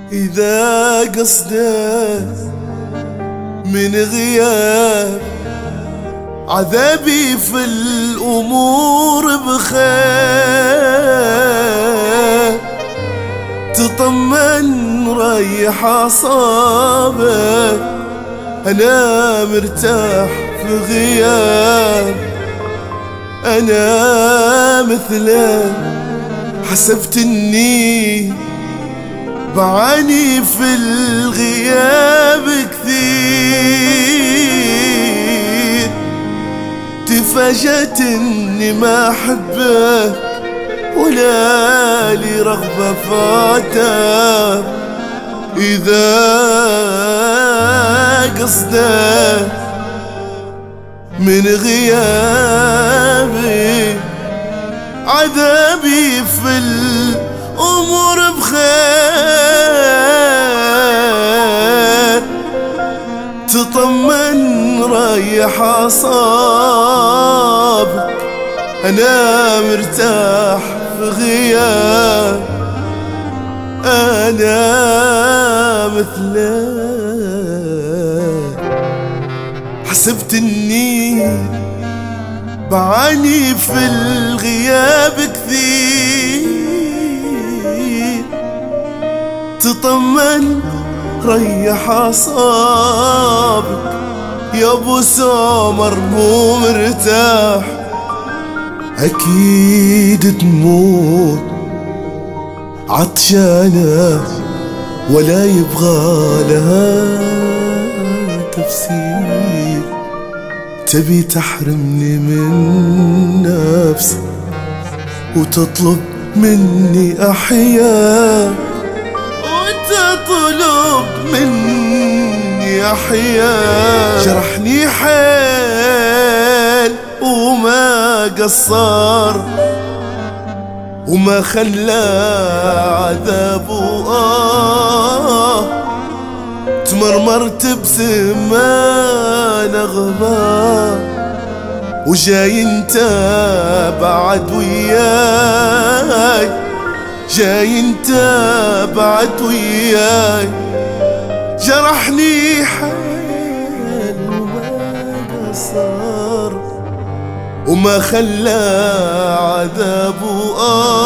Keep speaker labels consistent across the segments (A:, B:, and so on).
A: إذا قصده من غياب عذابي في الأمور بخير، تطمن ريح أعصابك، أنا مرتاح في غياب. أنا مثلك حسبت إني بعاني في الغياب كثير، تفاجأت إني ما أحبك ولا لي رغبة فاتك. إذا قصدك من غيابي عذابي في الأمور بخير، تطمن ريح أعصابك، أنا مرتاح في غياب. أنا مثلك حسبت إني بعاني في الغياب كثير، تطمن ريح أعصابك، يا ابو سمر مو مرتاح أكيد تموت عطشانة ولا يبغى لها تفسير. تبي تحرمني من نفسي وتطلب مني أحيا، وتطلب مني أحيا. جرحني حيل وما قصر وما خلى عذابه تمرمرت بزمان أغبار، وجاي انت بعد وياي، جاي انت بعد وياي. جرحني حيل وما قصر وما خلى عذابه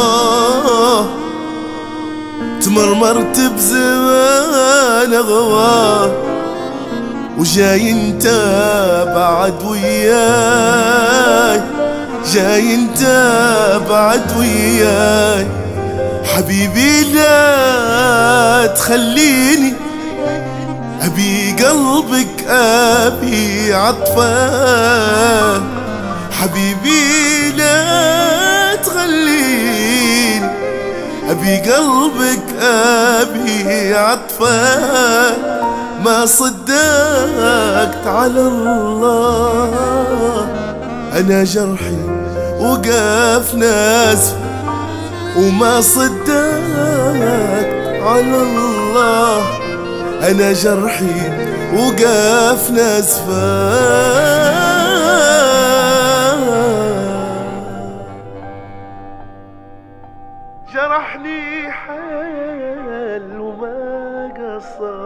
A: تمرمرت بزمان أغواه، وجاي انت بعد وياي، جاي انت بعد وياي. حبيبي لا تخليني، أبي قلبك أبي عطفه. حبيبي لا تخليني، أبي قلبك أبي عطفه. ما صدقت على الله، أنا جرحي وقف ناسف، وما صدقت على الله، أنا جرحي وقف ناسفه. جرحني حيل وما قصر